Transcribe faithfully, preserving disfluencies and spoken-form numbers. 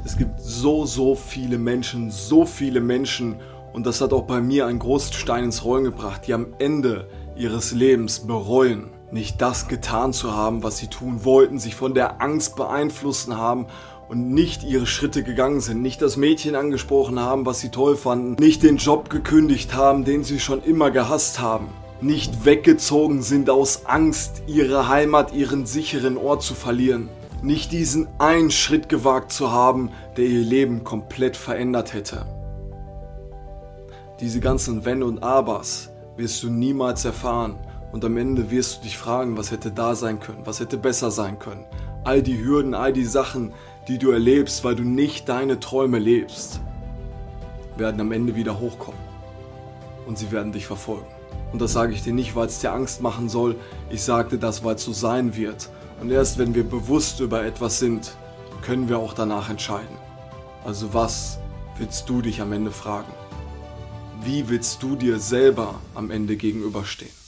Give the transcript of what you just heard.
Es gibt so, so viele Menschen, so viele Menschen, und das hat auch bei mir einen großen Stein ins Rollen gebracht, die am Ende ihres Lebens bereuen, nicht das getan zu haben, was sie tun wollten, sich von der Angst beeinflussen haben und nicht ihre Schritte gegangen sind, nicht das Mädchen angesprochen haben, was sie toll fanden, nicht den Job gekündigt haben, den sie schon immer gehasst haben, nicht weggezogen sind aus Angst, ihre Heimat, ihren sicheren Ort zu verlieren, nicht diesen einen Schritt gewagt zu haben, der ihr Leben komplett verändert hätte. Diese ganzen Wenn und Abers wirst du niemals erfahren und am Ende wirst du dich fragen, was hätte da sein können, was hätte besser sein können. All die Hürden, all die Sachen, die du erlebst, weil du nicht deine Träume lebst, werden am Ende wieder hochkommen und sie werden dich verfolgen. Und das sage ich dir nicht, weil es dir Angst machen soll, ich sage dir das, weil es so sein wird. Und erst wenn wir bewusst über etwas sind, können wir auch danach entscheiden. Also was willst du dich am Ende fragen? Wie willst du dir selber am Ende gegenüberstehen?